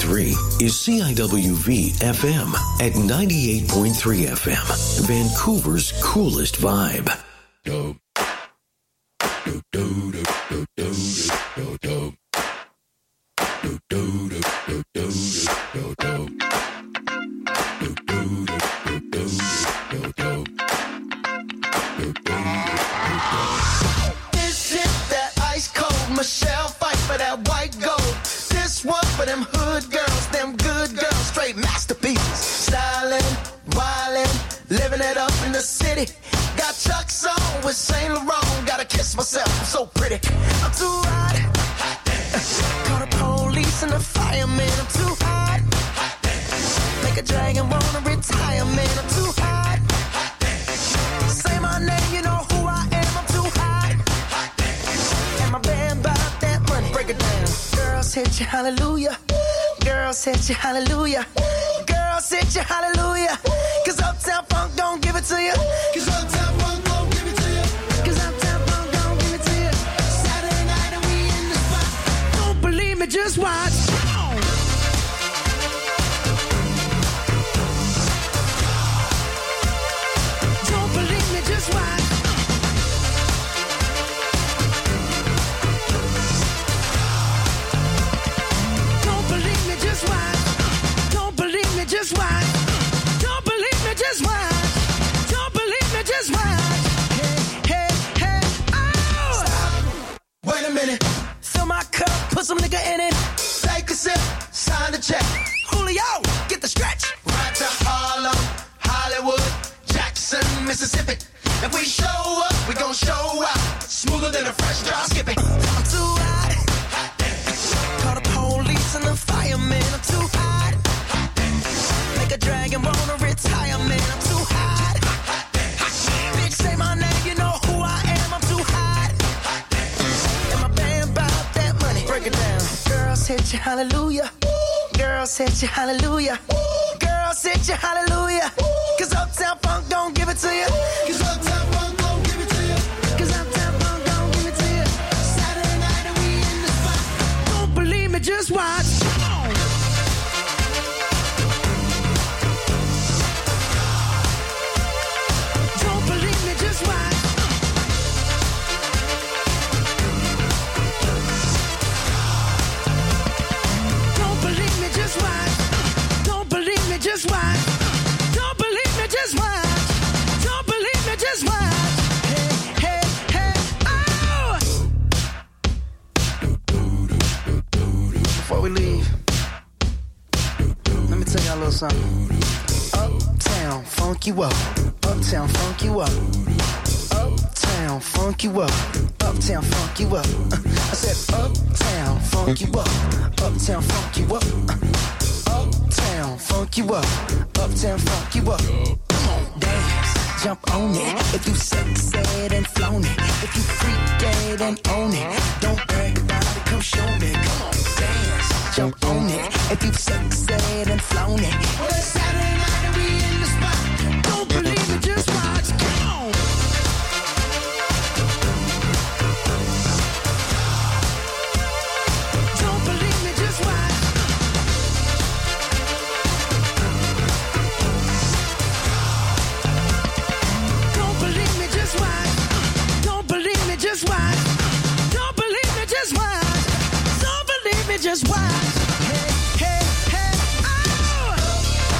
93 is CIWV FM at 98.3 FM, Vancouver's coolest vibe. This is that ice cold Michelle fight for that white gold. This one for them hood girls, them good girls, straight masterpieces. Stylin', wildin', living it up in the city. Got Chuck's on with Saint Laurent. Gotta kiss myself, I'm so pretty. I'm too hot. Call the police and the fireman. I'm too hot. Make a dragon wanna retire, man. I'm too hot. Say my name, you know who I am. I'm too hot. And my band bought that money. Break it down. Girls hit you, hallelujah. Girls hit you, hallelujah. Girls hit you, hallelujah. Cause Uptown Funk don't give it to you. Cause Uptown Funk don't give it to you. Cause Uptown Funk don't give it to you. Saturday night and we in the spot. Don't believe me, just watch. Don't believe me, just watch. Don't believe me, just watch. Don't believe me, just watch. Don't believe me, just watch. Don't believe me, just watch. Hey, hey, hey, oh! Stop. Wait a minute. Fill my cup, put some nigga in it. Take a sip, sign the check. Julio, get the stretch. Right to Harlem, Hollywood, Jackson, Mississippi. If we show up, we gon' show out. Smoother than a fresh drop skipping. I'm too hot. Call the police and the fireman. I'm too hot. Make a dragon wanna retire, man. I'm too hot. Bitch, say my name, you know who I am. I'm too hot. And my band bought that money. Break it down. Girls hit you, hallelujah. Girls hit you, hallelujah. Girls hit you, hallelujah. Cause Uptown Funk don't give it to you. Cause Uptown Funk don't give it to you. Cause Uptown Funk don't give it to you. Saturday night and we in the spot. Don't believe me, just watch. Don't believe me, just watch. Don't believe me, just watch. Don't believe me, just watch. Don't believe me, just watch. Don't believe me, just watch. Hey, hey, hey, oh! Before we leave, let me tell y'all a little something. Uptown, funk you up. Uptown, funk you up. Uptown, funk you up. Uptown, funk you up. I said uptown, funk you up. Uptown, funk you up. Uptown, funk you up. Uptown, funk you up. Come on, dance, jump on it. If you sexed and flown it. If you freaked dead and own it. Don't brag about it, come show me. Come on, dance, jump on it. If you sexed and flown it. Well, it's Saturday night and we in the spot. Don't believe it, just watch. Come on. Don't believe me, just watch. Don't believe me, just watch. Don't believe me, just watch. Don't believe me, just watch. Don't believe me, just watch. Hey, hey, hey, oh!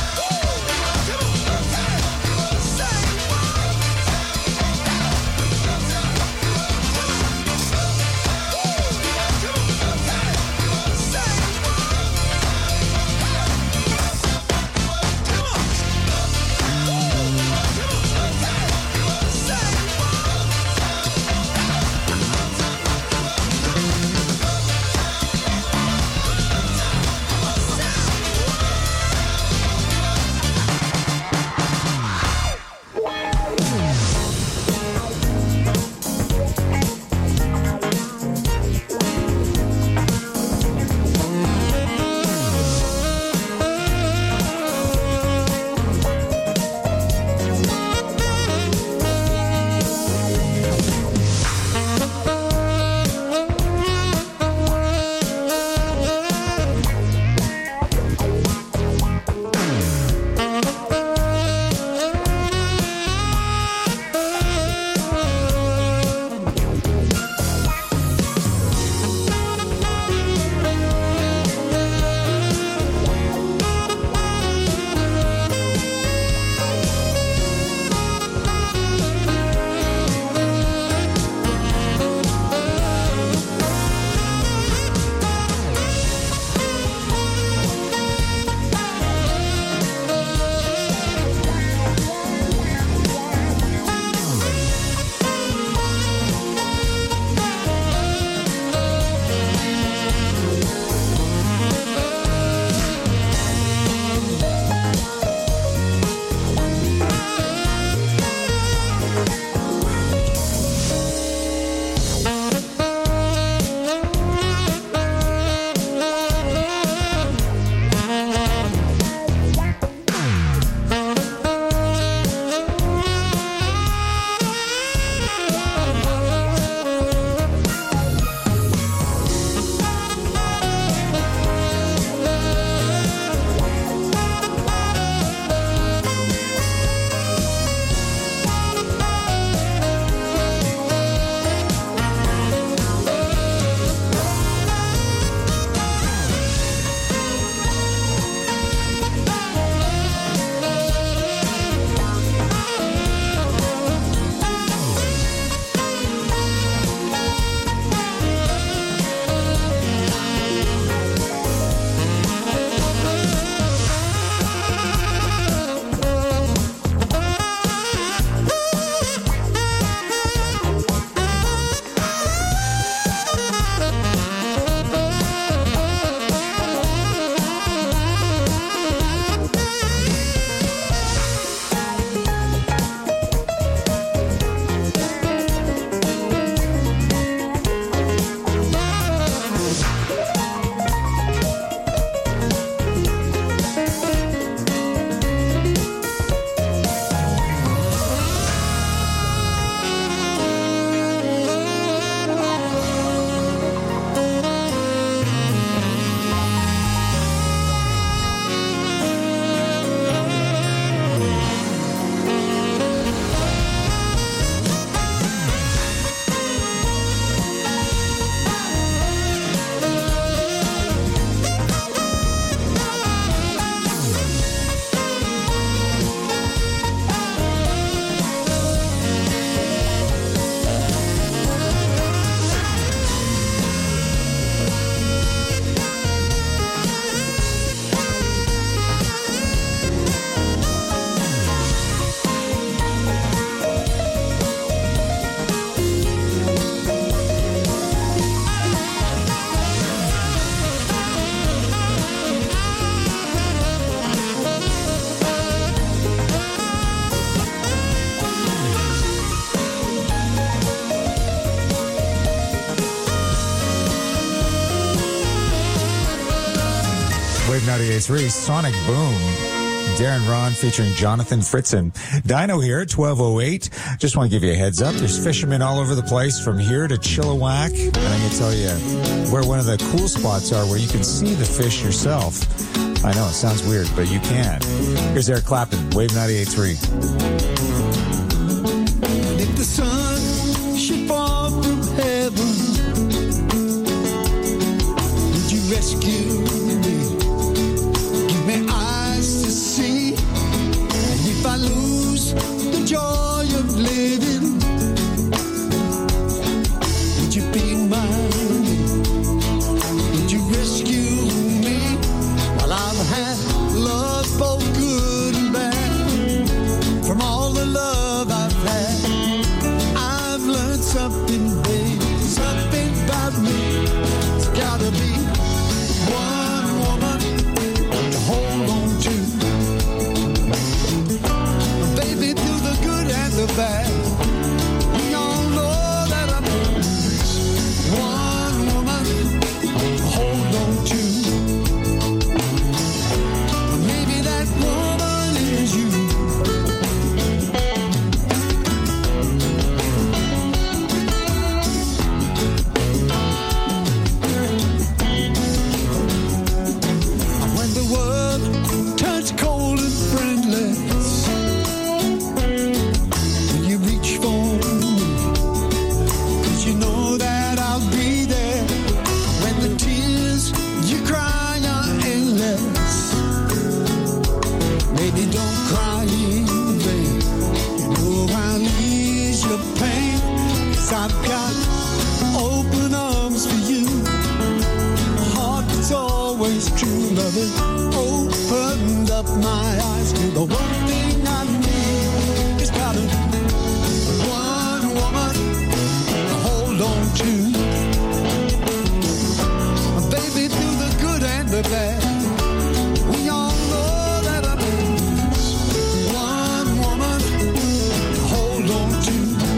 98.3 Sonic Boom. Darren Ron featuring Jonathan Fritzen. Dino here at 12:08. Just want to give you a heads up. There's fishermen all over the place from here to Chilliwack. And I'm going to tell you where one of the cool spots are where you can see the fish yourself. I know, it sounds weird, but you can. Here's Eric Clapton, Wave 98.3. If the sun should fall from heaven, would you rescue me? Give me eyes to see. And if I lose the joy of living, would you be mine? Would you rescue me? While I've had love both good and bad, from all the love I've had, I've learned something, baby, something about me. It's gotta be one woman to hold on to. Baby, through the good and the bad, we all know that I'm one woman to hold on to. Maybe that woman is you. When the world turns cold and friendless, will you reach for me? 'Cause you know that I'll be there. When the tears you cry are endless, baby, don't cry in vain. You know I'll ease your pain, 'cause I've got open arms for you. A heart that's always true, loving. Opened up my eyes to the one thing I need. It's got one woman to hold on to. Baby, through the good and the bad, we all know that I need one woman to hold on to.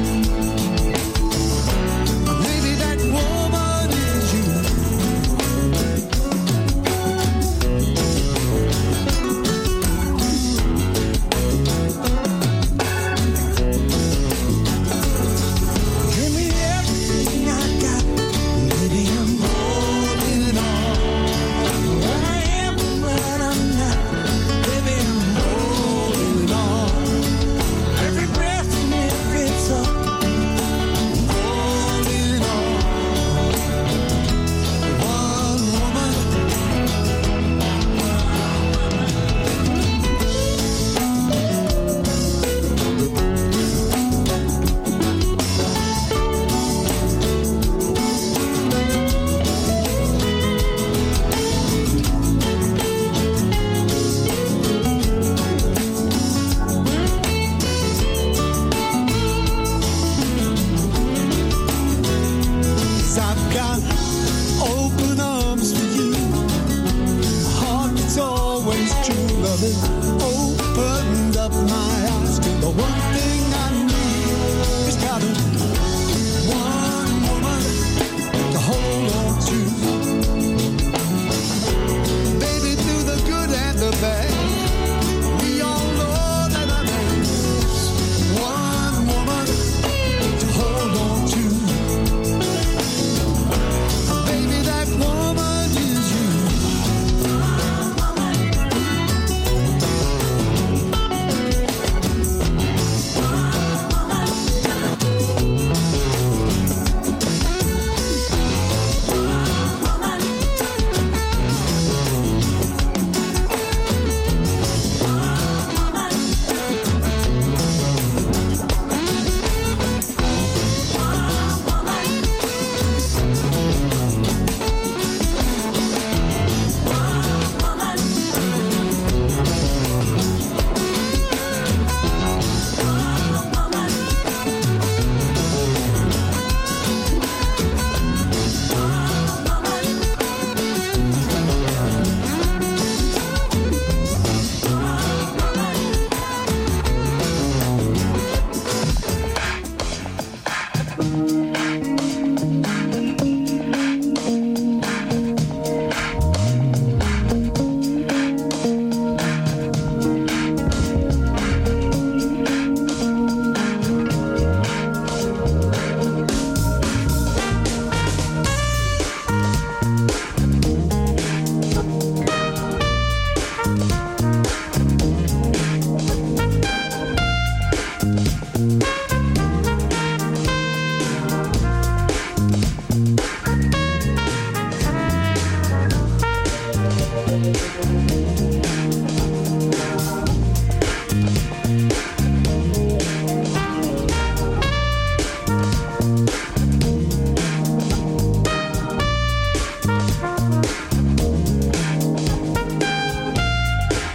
Maybe that woman is you. Give me everything I got. Maybe I'm holding on. Where I am and where I'm not. Baby, I'm holding on. Every breath and every thought. Holding on. One woman. Cause I've got open arms for you. A heart that's always true, loving. Opened up my eyes to the one thing I need. It's got one woman to hold on to. Baby, through the good and the bad, we all know that I need one woman to hold on to. Baby, that woman is you.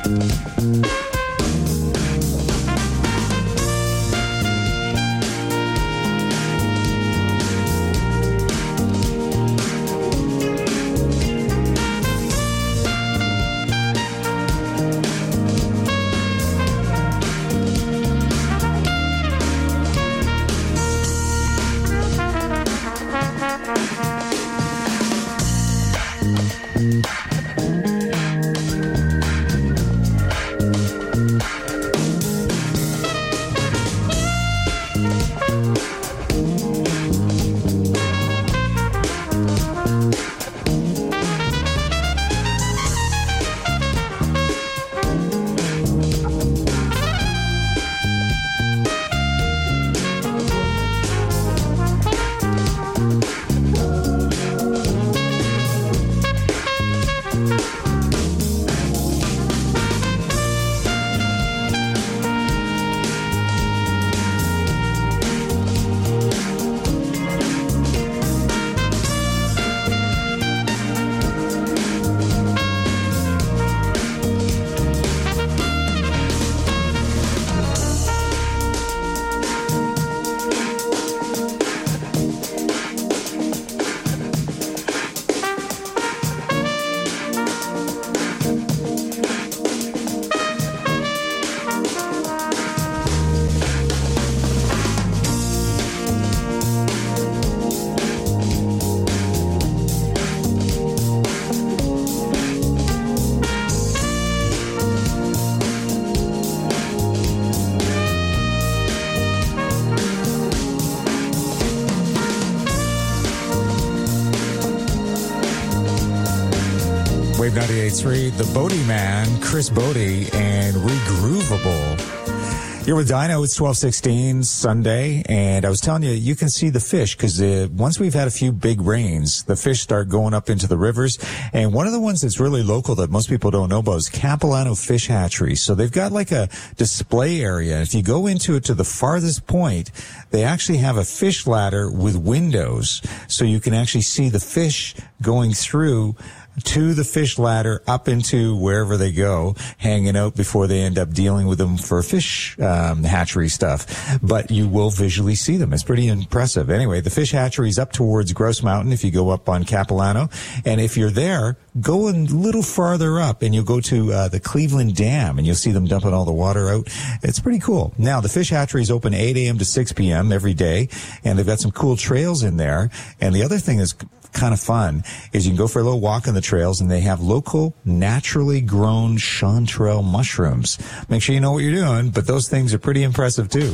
Wave 98.3, the Bodie Man, Chris Bodie, and Regroovable. You're with Dino. It's 12:16 Sunday, and I was telling you, you can see the fish because once we've had a few big rains, the fish start going up into the rivers. And one of the ones that's really local that most people don't know about is Capilano Fish Hatchery. So they've got like a display area. If you go into it to the farthest point, they actually have a fish ladder with windows, so you can actually see the fish going through to the fish ladder up into wherever they go, hanging out before they end up dealing with them for fish hatchery stuff. But you will visually see them. It's pretty impressive. Anyway, the fish hatchery is up towards Grouse Mountain if you go up on Capilano. And if you're there, go a little farther up and you'll go to the Cleveland Dam and you'll see them dumping all the water out. It's pretty cool. Now, the fish hatchery is open 8 a.m. to 6 p.m. every day, and they've got some cool trails in there. And the other thing is kind of fun is you can go for a little walk on the trails, and they have local naturally grown chanterelle mushrooms. Make sure you know what you're doing, but those things are pretty impressive too.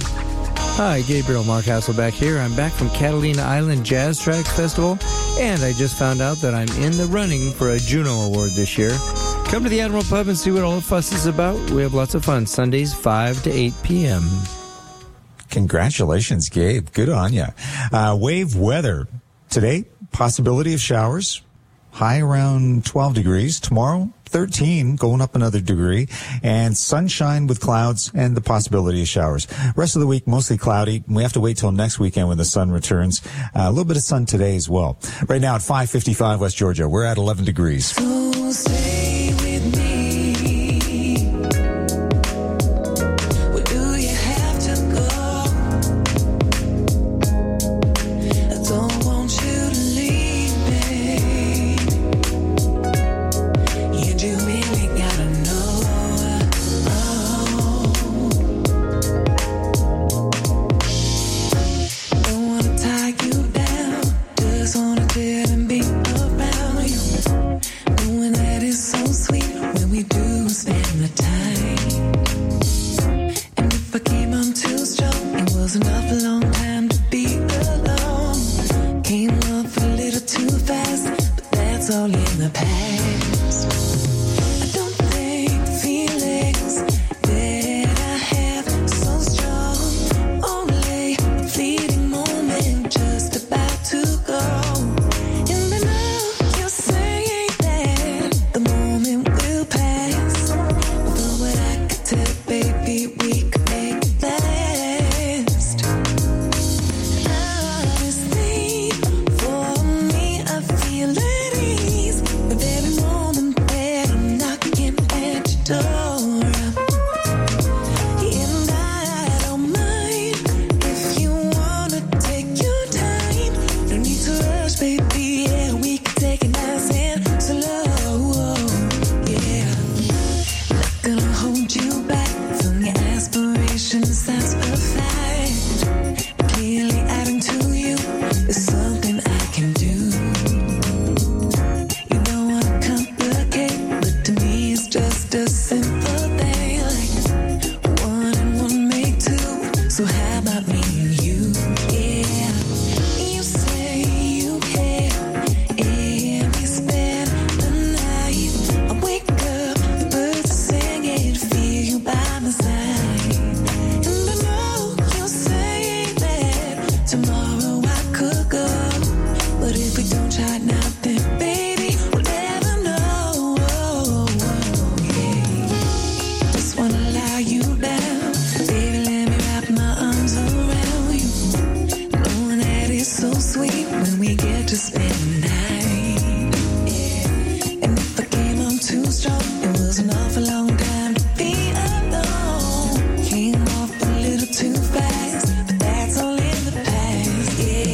Hi, Gabriel Mark Hasselback here. I'm back from Catalina Island Jazz Tracks Festival, and I just found out that I'm in the running for a Juno Award this year. Come to the Admiral Pub and see what all the fuss is about. We have lots of fun. Sundays, 5 to 8 p.m. Congratulations, Gabe. Good on you. Wave weather. Today, possibility of showers. High around 12 degrees. Tomorrow, 13, going up another degree. And sunshine with clouds and the possibility of showers. Rest of the week, mostly cloudy. We have to wait till next weekend when the sun returns. A little bit of sun today as well. Right now at 5:55 West Georgia, we're at 11 degrees. So stay with me. Where do you have to go? I don't want you to leave me. And you really gotta know. Don't wanna tie you down. Just wanna chill and be around you. Knowing that it's so sweet when we do spend the time. And if I came on too strong, it wasn't a long time to be alone. Came up a little too fast, but that's all in the past. I don't think feelings that I have so strong. Only a fleeting moment, just about to go. And I know you're saying that the moment will pass. But what I could tell, baby, we could make it last. want you back from your aspirations, that's perfect. Clearly adding to you is something I can do. You don't want to complicate, but to me it's just a simple thing. Like 1 and 1 make 2, so how about me and you? Yeah, you say you care, and we spend the night. I wake up, the birds are singing, feel you by my side. And I know you say that tomorrow I could go, but if we don't try now, then baby, we'll never know. Yeah. Just wanna lie you down, baby, let me wrap my arms around you, knowing that it's so sweet when we get to spend the night. Yeah. And if I came on too strong, it was an awful long time to be alone. Came off a little too fast, but that's all in the past. Yeah.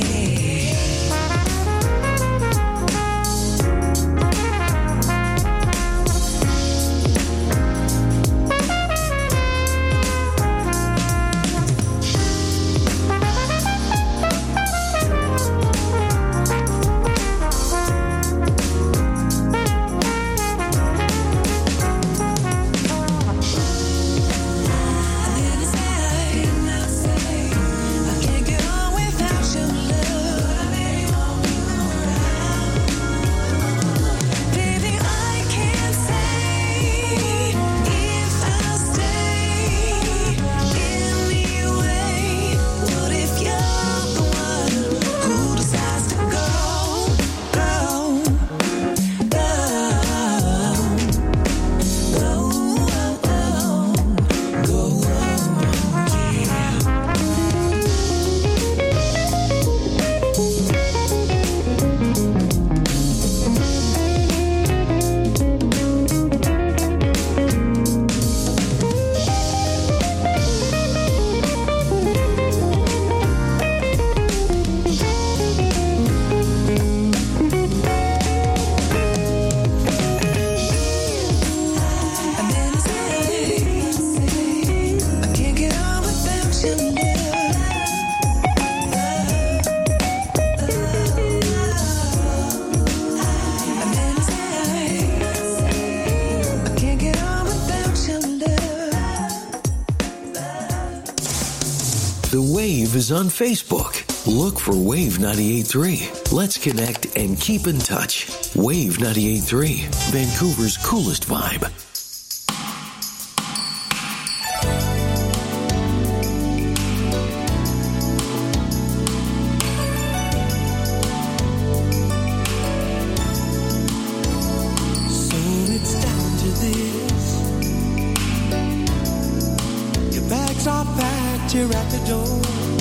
The Wave is on Facebook. Look for Wave 98.3. Let's connect and keep in touch. Wave 98.3, Vancouver's coolest vibe. So it's down to this. Your bags are packed, you're at the door.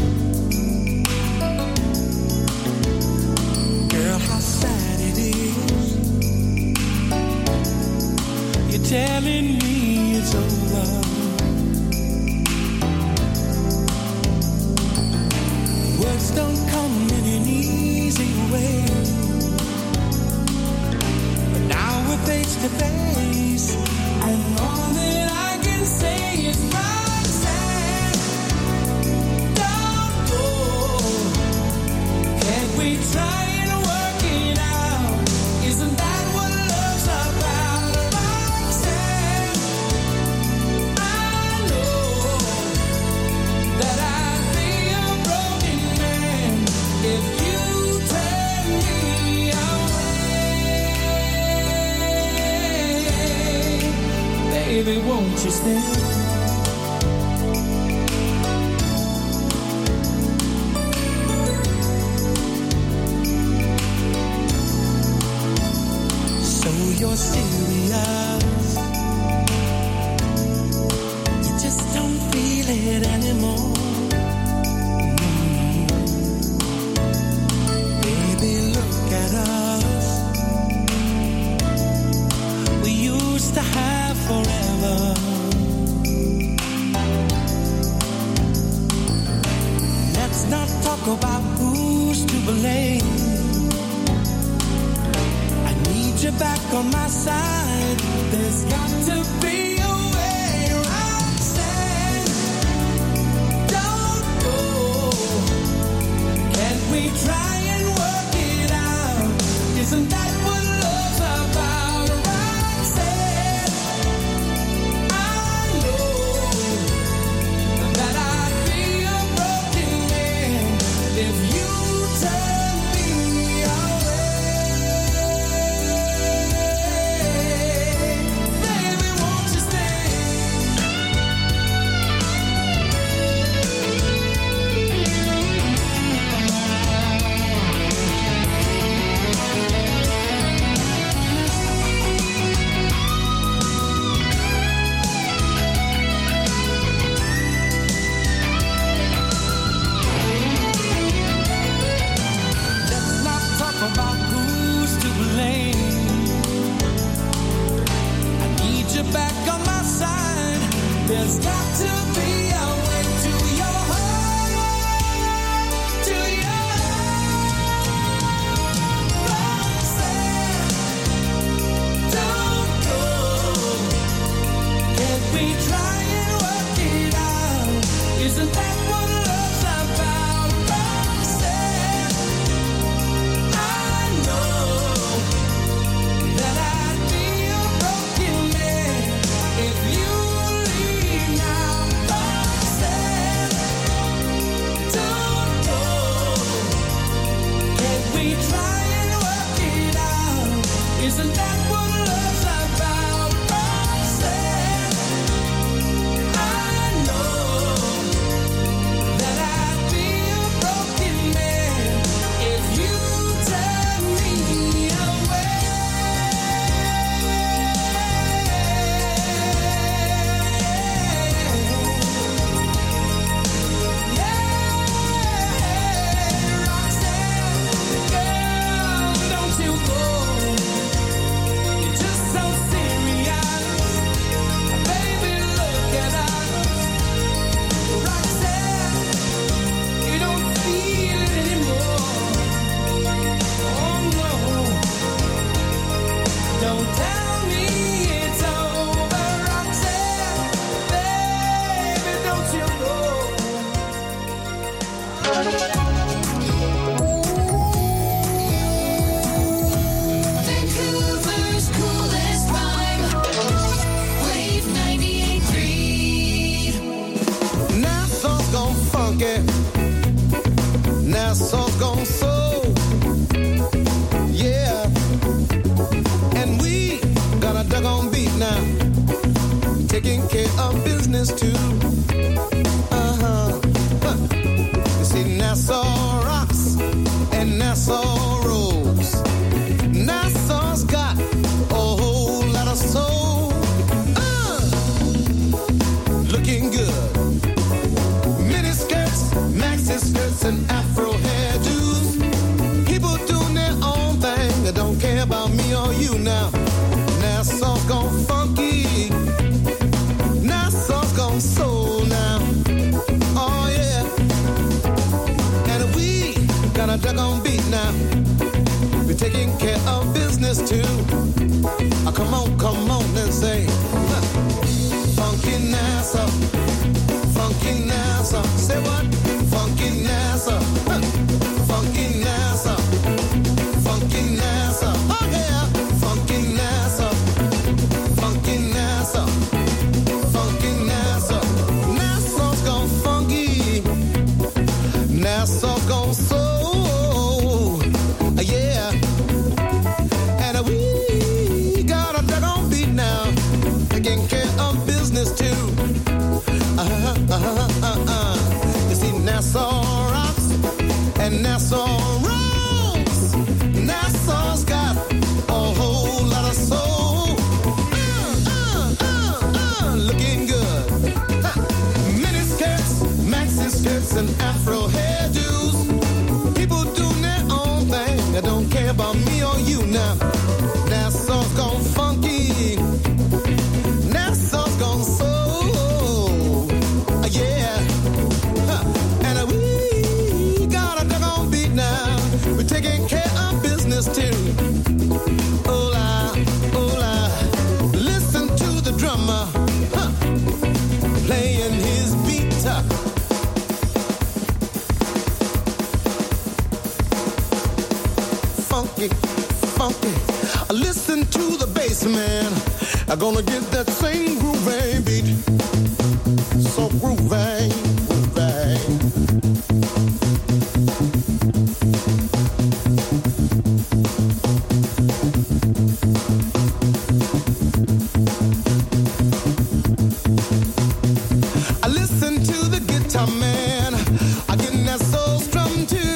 Girl, how sad it is. You're telling me it's over. Words don't come in an easy way. But now we're face to face, and all that I can say is Roxanne, don't go. Can't we try and work it out? Isn't that what love's about? Roxanne, I know that I'd be a broken man if you turn me away. Baby, won't you stay? So you're serious. You just don't feel it anymore. Baby, look at us. We used to have forever. Let's not talk about who's to blame. I need you back on my side. There's got to be a way, There's got to be a way to your heart, to your Roxanne, don't go. Can't we try and work it out? Isn't that what love's about? Roxanne, I know that I'd be a broken man if you leave now. Roxanne, don't go. Can't we try and work it out? Isn't that what love's about? Roxanne, I know that I'd be a broken man if you turn me away. Roxanne, girl, don't you go. You're just so serious. Baby, look at us. Roxanne, you don't feel it anymore. Oh no. Don't tell me it's over, Roxanne. Baby, don't you go. Vancouver's coolest vibe. Wave 98.3. Nassau's gone funky. Nassau's gone soul. Yeah. And we got a doggone beat now. Taking care of business too. Uh-huh. Huh. You see, Nassau rocks and Nassau rolls. Nassau's got a whole lot of soul. Looking good. Mini skirts, maxi skirts, and afro hairdos. People doing their own thing. They don't care about me or you now. Nassau's gone funky. Nassau's gone soul now. Oh yeah. And we got a doggone beat now. We're taking care of business too. Come on and say, huh. Funky Nassau, funky Nassau. Say what? Funky Nassau, huh. Funky Nassau, funky Nassau. Oh yeah, funky Nassau, funky Nassau, funky Nassau. Nassau's gone funky, Nassau's gone soul. Yeah, and we got a doggone beat now. Taking care of business too. You see, Nassau rocks and Nassau rolls. Nassau's got a whole lot of soul. Looking good. Mini skirts, maxi skirts, and afro hairdos. People doing their own thing. They don't care about me or you now. Nassau's gone funky. Nassau's gone soul. Yeah. Huh. And we got a doggone beat now. We're taking care of business too. Hola, hola. Listen to the drummer. Huh. Playing his beat. Funky, funky. Listen to the bass man. I'm gonna get that same groovy beat. So groovy, groovy. I listen to the guitar man. I get that soul strum too.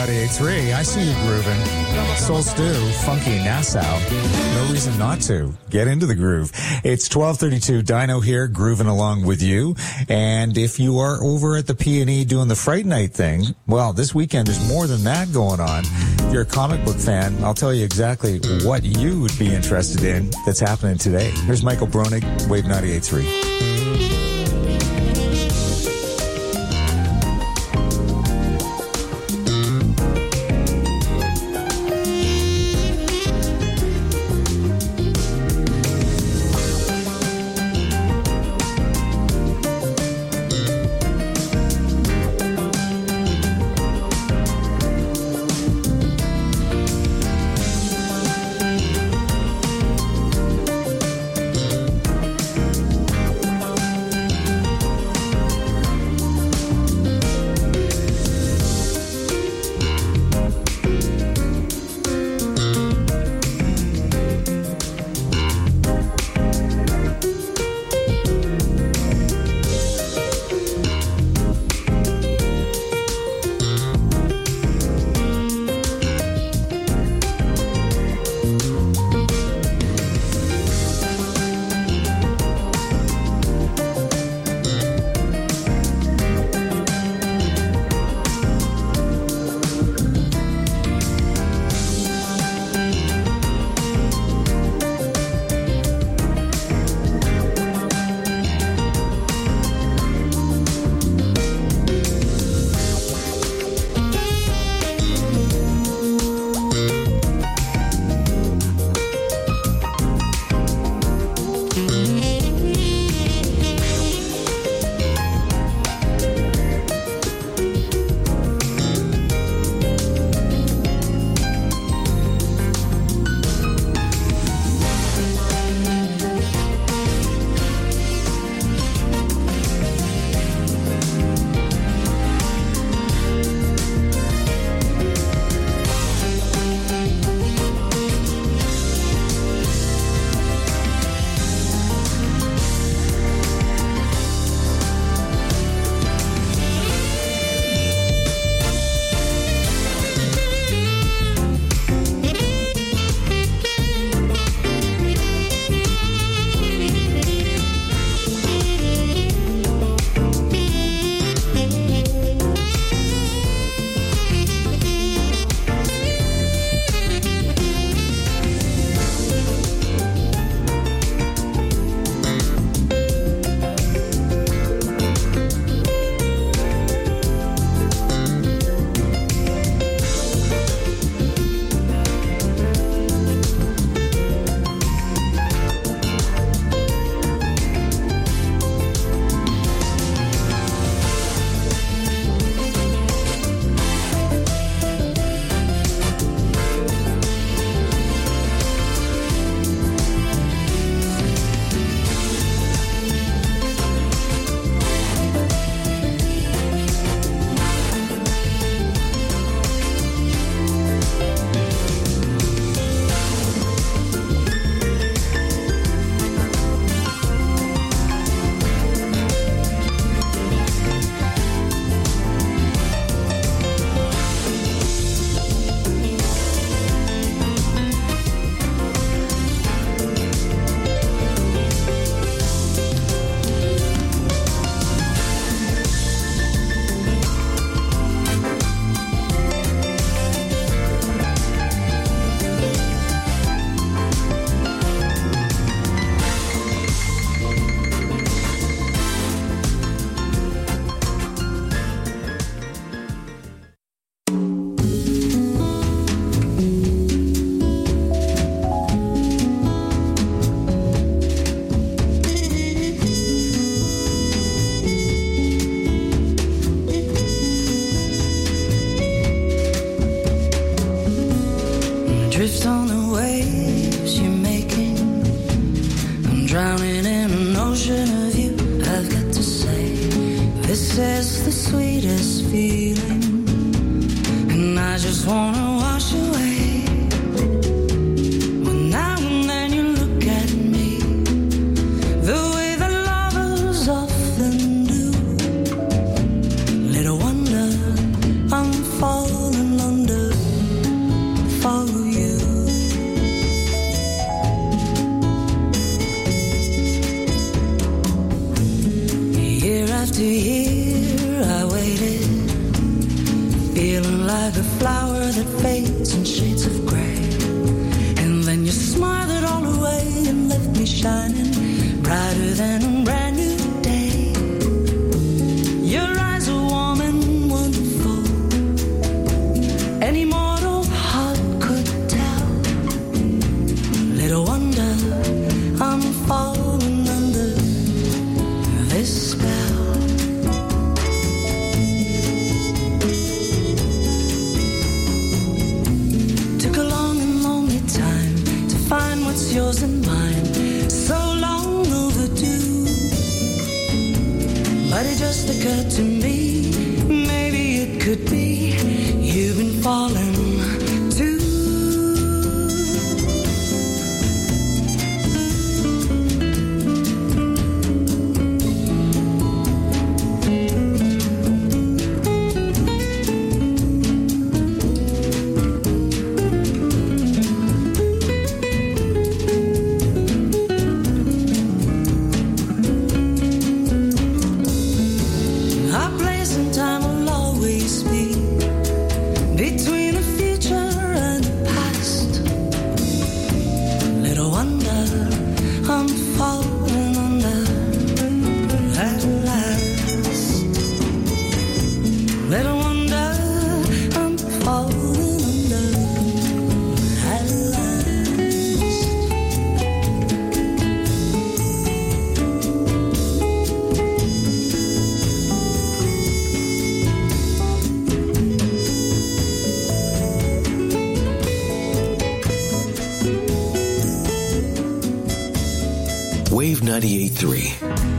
98.3. I see you grooving. Soul Stew, funky Nassau. No reason not to. Get into the groove. It's 12:32. Dino here, grooving along with you. And if you are over at the P&E doing the Fright Night thing, well, this weekend there's more than that going on. If you're a comic book fan, I'll tell you exactly what you would be interested in that's happening today. Here's Michael Bronig, Wave 98.3. drift on the waves you're making. I'm drowning in an ocean of you. I've got to say, this is the sweetest feeling, and I just wanna wash away. When now and then you look at me, the way that lovers often do. Little wonder, I'm falling under like a flower that fades in shades of gray. And then you smiled it all away and left me shining brighter than a brand new day. Your eyes are warm and wonderful, any mortal heart could tell. Little wonder I'm falling under this spell. Took a long and lonely time to find what's yours and mine, so long overdue. But it just occurred to me, maybe it could be you've been falling too. Our place and time will always be between the future and the past. Little wonder I'm falling under at last. Little wonder I'm falling under at last. Wave 98.3.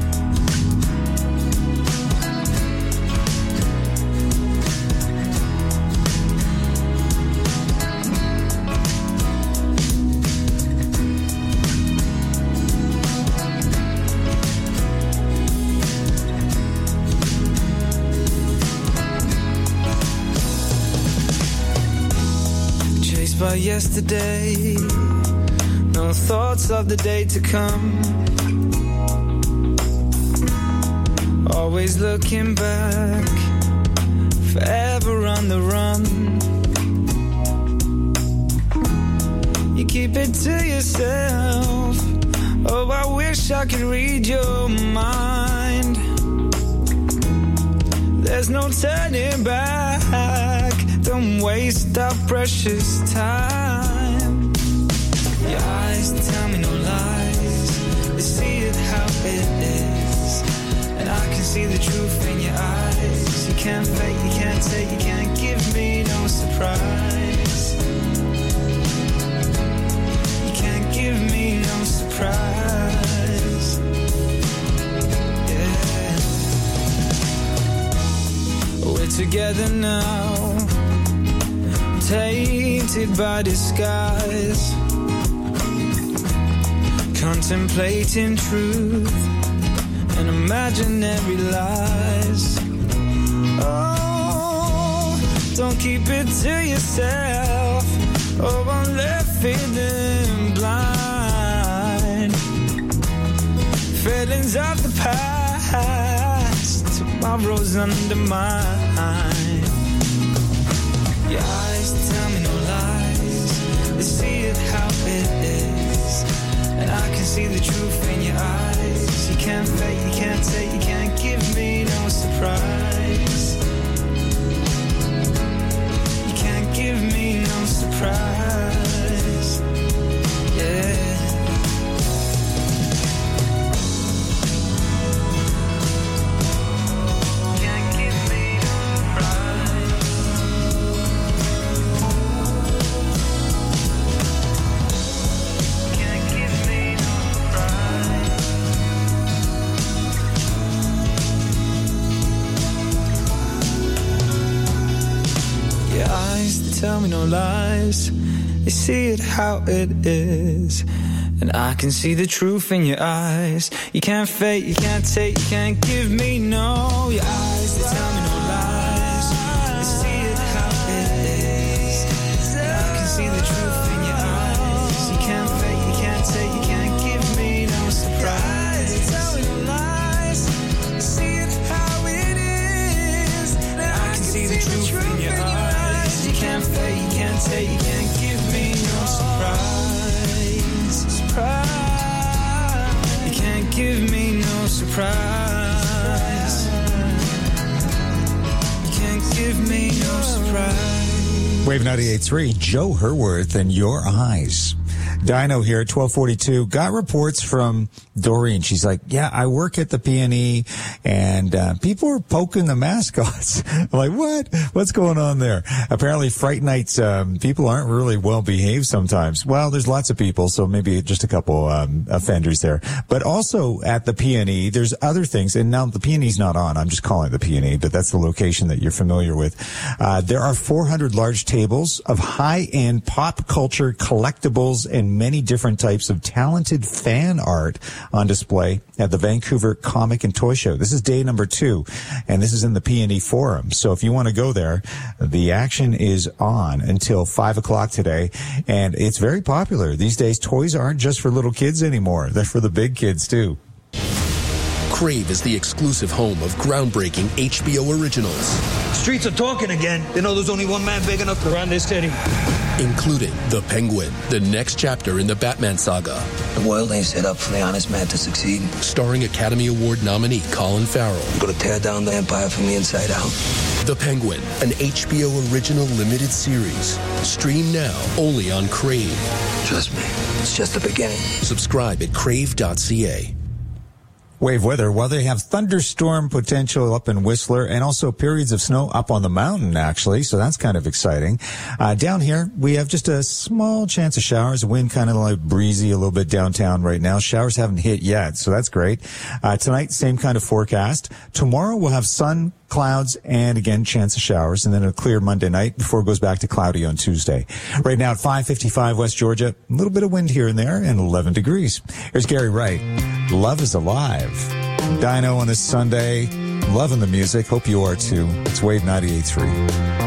Chased by yesterday, no thoughts of the day to come. Always looking back, forever on the run. You keep it to yourself. Oh, I wish I could read your mind. There's no turning back. Don't waste our precious time. Your eyes tell me no lies. They see it how it is, and I can see the truth in your eyes. You can't fake, you can't take, you can't give me no surprise. You can't give me no surprise. Yeah. We're together now, tainted by disguise, contemplating truth and imaginary lies. Oh, don't keep it to yourself. Oh, I'm left feeling blind. Feelings of the past, tomorrow's undermined. Your eyes tell me no lies. They see it how it is, and I can see the truth in your eyes. You can't fake, you can't take, you can't give me no surprise. You can't give me no surprise. Yeah. Can't give me no surprise. Can't give me no surprise. Your eyes tell me no lies. They see it how it is, and I can see the truth in your eyes. You can't fake, you can't take, you can't give me no. Your eyes, they tell me no lies. They see it how it is, and I can see the truth in your eyes. You can't fake, you can't take, you can't give me no surprise. They tell me no lies. They see it how it is, and I can see the truth in your eyes. hesitate. You can't give me no surprise. You can't give me no surprise. You can't give me no surprise. Wave 98.3, Joe Herworth and Your Eyes. Dino here at 1242. Got reports from Doreen. She's like, yeah, I work at the PNE and people are poking the mascots. I'm like, what? What's going on there? Apparently Fright Nights, people aren't really well behaved sometimes. Well, there's lots of people, so maybe just a couple offenders there. But also at the PNE, there's other things. And now the PNE's not on. I'm just calling it the PNE, but that's the location that you're familiar with. There are 400 large tables of high-end pop culture collectibles and many different types of talented fan art on display at the Vancouver Comic and Toy Show. This is day number 2, and this is in the PNE Forum. So if you want to go there, the action is on until 5 o'clock today, and it's very popular. These days, toys aren't just for little kids anymore. They're for the big kids, too. Crave is the exclusive home of groundbreaking HBO originals. Streets are talking again. They know there's only one man big enough to run this city. Including The Penguin, the next chapter in the Batman saga. The world ain't set up for the honest man to succeed. Starring Academy Award nominee Colin Farrell. I'm gonna tear down the empire from the inside out. The Penguin, an HBO original limited series. Stream now only on Crave. Trust me, it's just the beginning. Subscribe at crave.ca. Wave weather. Well, they have thunderstorm potential up in Whistler and also periods of snow up on the mountain, actually. So that's kind of exciting. Down here, we have just a small chance of showers. Wind kind of like breezy a little bit downtown right now. Showers haven't hit yet, so that's great. Tonight, same kind of forecast. Tomorrow, we'll have sun, clouds, and again, chance of showers, and then a clear Monday night before it goes back to cloudy on Tuesday. Right now at 5:55 West Georgia, a little bit of wind here and there, and 11 degrees. Here's Gary Wright. Love is Alive. Dino on this Sunday. Loving the music. Hope you are too. It's Wave 98.3.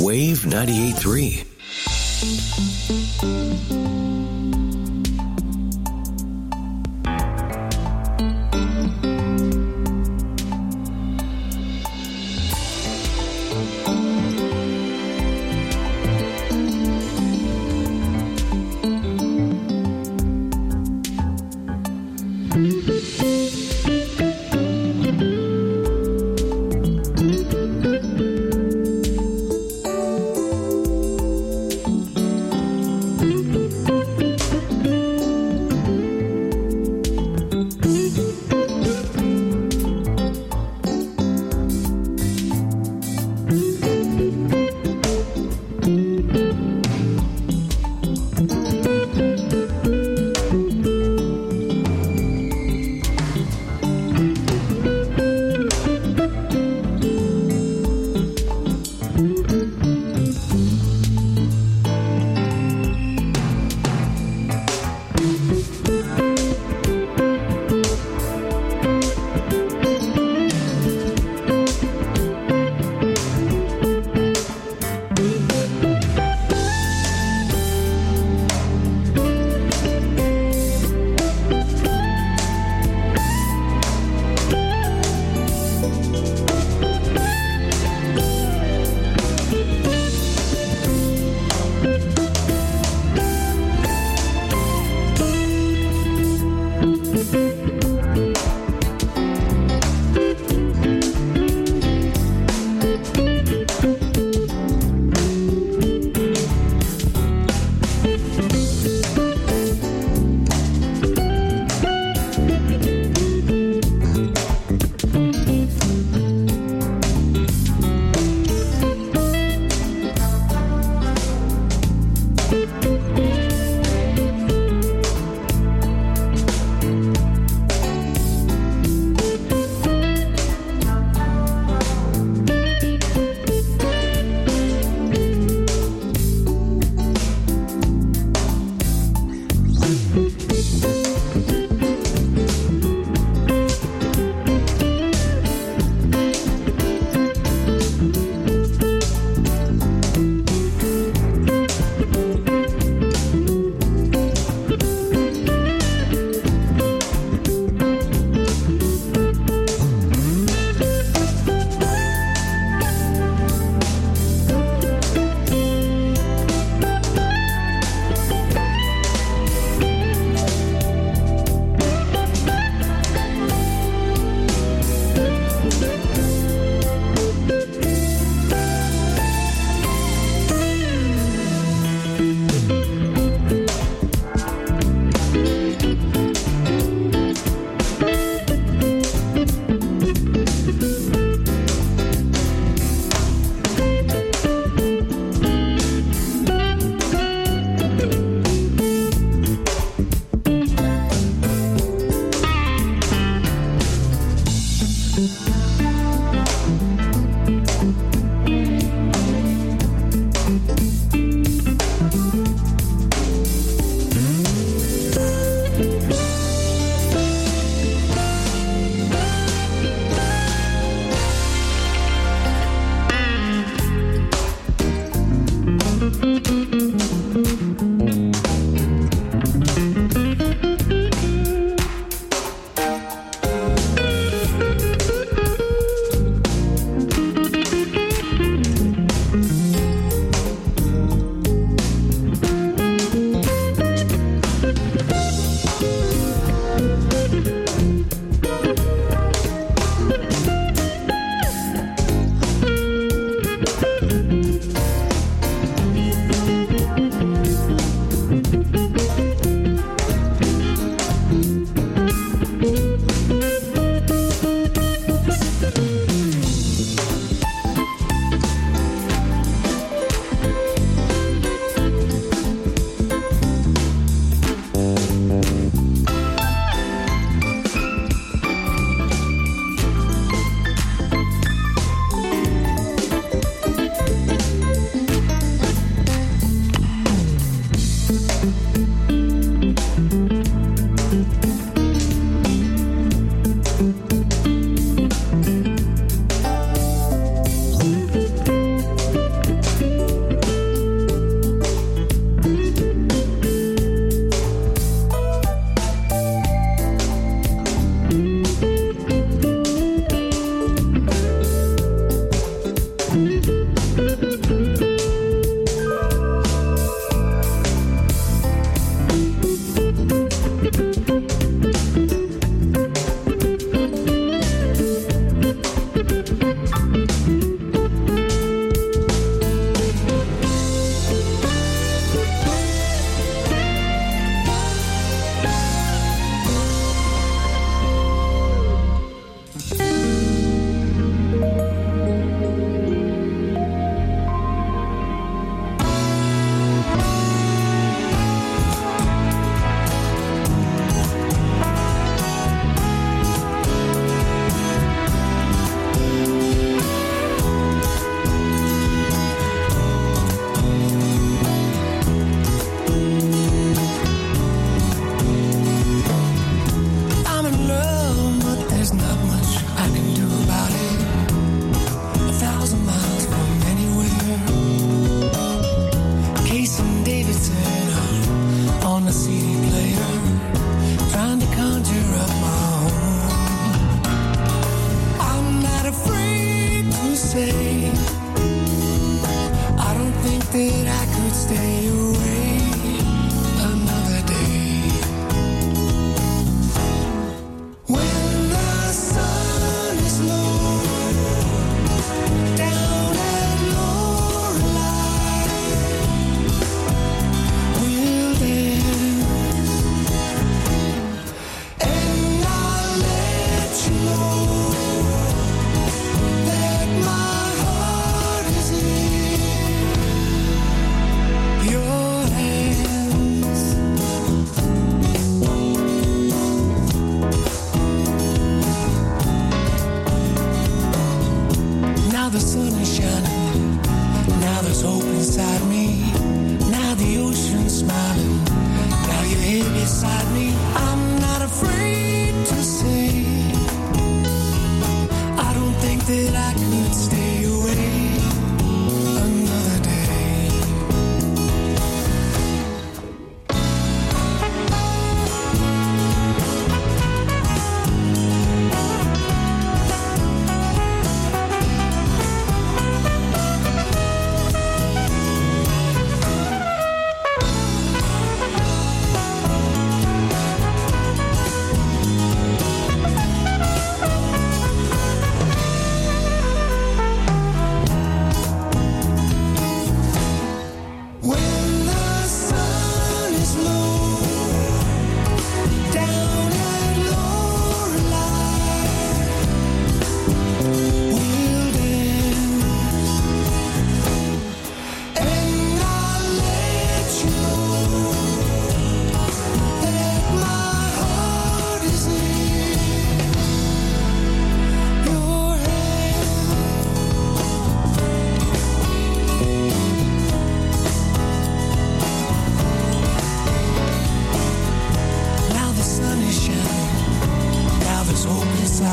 Wave 98.3.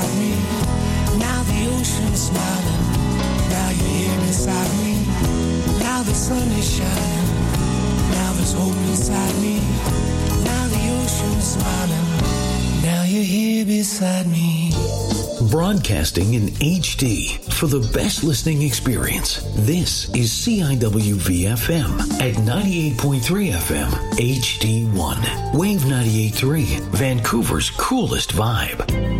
beside me. Now the ocean's smiling. Now you're here beside me. Now the sun is shining. Now there's hope inside me. Now the ocean's smiling. Now you're here beside me. Broadcasting in HD for the best listening experience. This is CIWV-FM at 98.3 FM HD1. Wave 98.3, Vancouver's coolest vibe.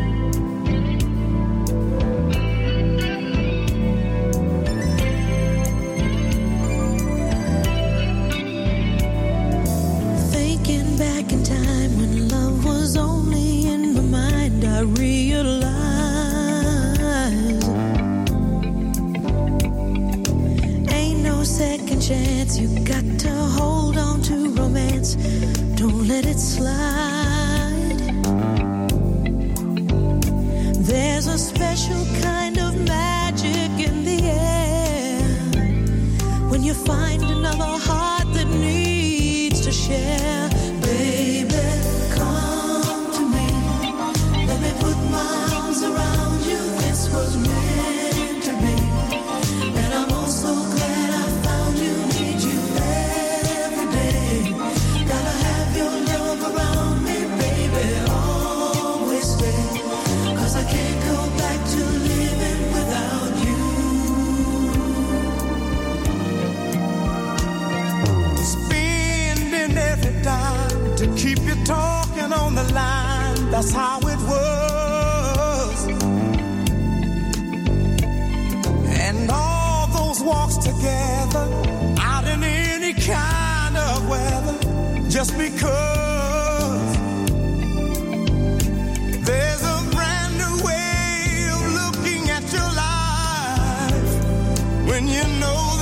Thinking back in time when love was only in my mind, I realized ain't no second chance. You got to hold on to romance. Don't let it slide. There's a special kind of magic in the air when you find another heart that needs to share. Baby, come to me. Let me put my arms around you. This was meant to be. And I'm oh so glad I found you. Need you every day. Gotta have your love around me, baby. Always stay. 'Cause I can't go back to living without you. Spending every dime to keep you talking on the line. That's how it was. And all those walks together out in any kind of weather, just because there's a brand new way of looking at your life when you know